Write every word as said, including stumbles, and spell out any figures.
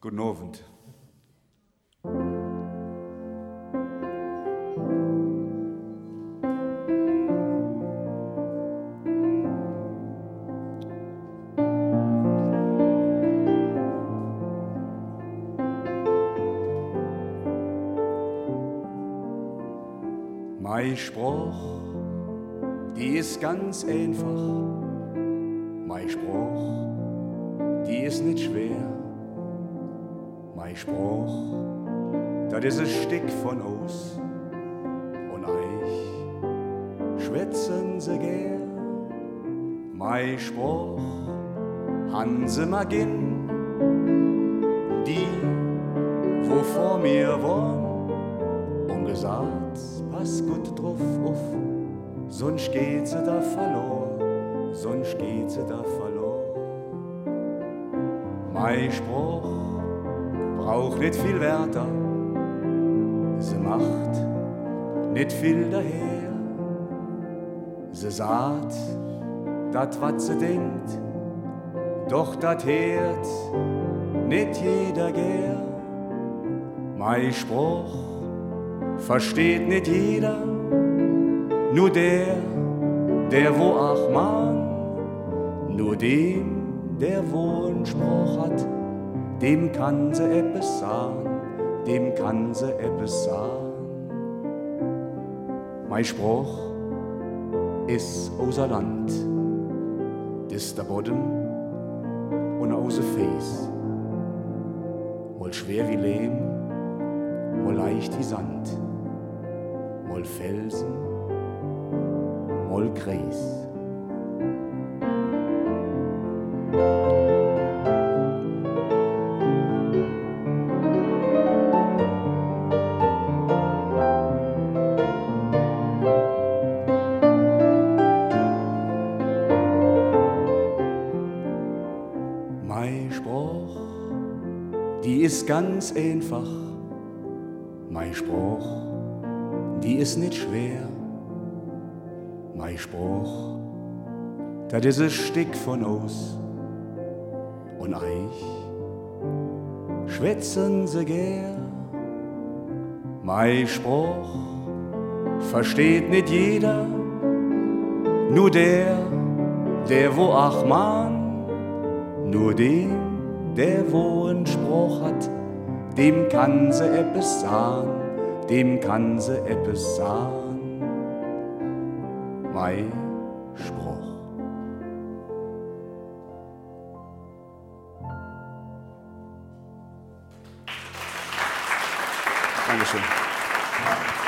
Guten Abend. Mein Spruch, die ist ganz einfach. Mein Spruch, die ist nicht schwer. Mein Spruch, das ist ein Stück von uns. Und euch schwätzen sie gern. Mein Spruch, Hanse Magin, die, wo vor mir wohnen, und gesagt, pass gut drauf auf, sonst geht sie da verloren, sonst geht sie da verloren. Mein Spruch braucht nicht viel Wörter, sie macht nicht viel daher. Sie sagt, dat wat sie denkt, doch dat hört nicht jeder gern. Mein Spruch versteht nicht jeder, nur der, der wo ach man, nur dem, der wo einen Spruch hat, dem kann sie etwas sagen, dem kann sie etwas sagen. Mein Spruch ist unser Land, das der Boden und unser Face, wohl schwer wie Lehm, wohl leicht wie Sand, wohl Felsen, wohl Kreis. Mein Spruch, die ist ganz einfach. Mein Spruch, die ist nicht schwer. Mein Spruch, das ist ein Stück von uns. Und euch schwätzen sie gern. Mein Spruch versteht nicht jeder, nur der, der wo ach man, nur dem, der wo einen Spruch hat, dem kann sie etwas sagen, dem kann sie etwas sagen. Mein Spruch. Dankeschön.